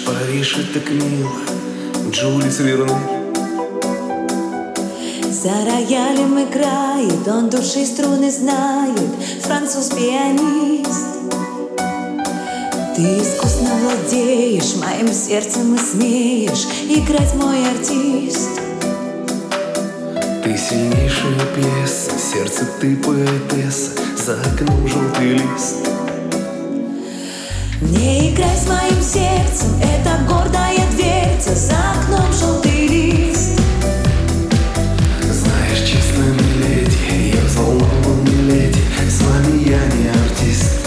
Париж, это так мило, Джулис Верне. За роялем играет, он души струны знает, француз-пианист. Ты искусно владеешь моим сердцем и смеешь играть, мой артист. Ты сильнейшая пьеса, сердце ты поэтесса, за окном желтый лист. Не играй с моим сердцем, это гордая дверца, за окном желтый лист. Знаешь, честно, миледи, я взволнован, миледи, с вами я не артист.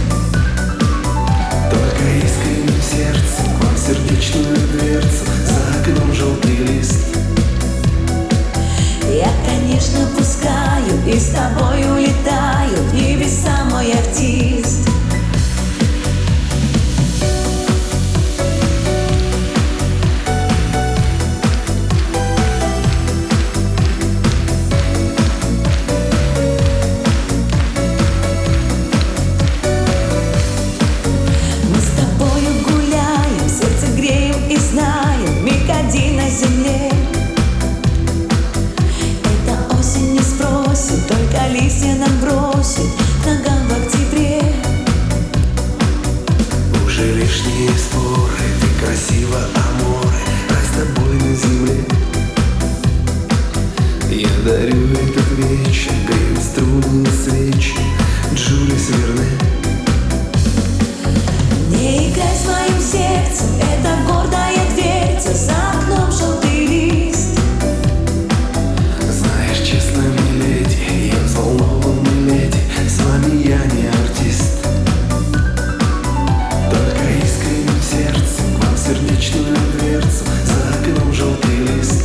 Только искренним сердцем к вам сердечную дверцу, за окном желтый лист. Я, конечно, пускаю и с тобой улетаю в небеса, мой артист. Мы с тобою гуляем, сердце греем и знаем, миг один на земле. Только листья нам бросит ногам в октябре. Уже лишние споры, ты красива, аморе, рай с тобой на земле. Я дарю этот вечер, греем струны и свечи, Джулис Верне. Не играй с моим сердцем, это гордая дверца, за окном желтый лист. Знаешь, честно, миледи, я взволнован, миледи, с вами я не артист. Только искренним сердцем к вам сердечную дверцу, за окном желтый лист.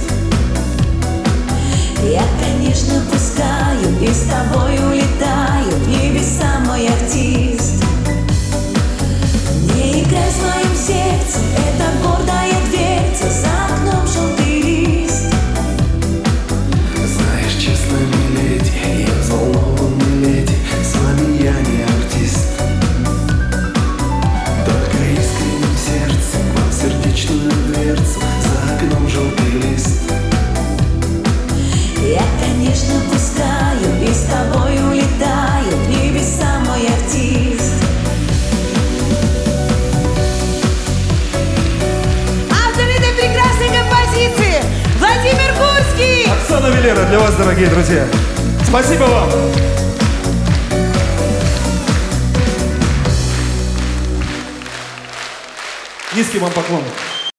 Я, конечно, пускаю и с тобой улетаю в небеса, мой артист. Не играй с моим сердцем, это гордая дверца, за окном желтый лист. Знаешь, честно, миледи, я взволнован, миледи, с вами я не артист. Только искренним сердцем к вам сердечную дверцу, за окном желтый лист. Я, конечно, пускаю и с тобой улетаю в небеса, мой артист. Автор этой прекрасной композиции Владимир Гурский. Оксана Велера для вас, дорогие друзья. Спасибо вам. Низкий вам поклон.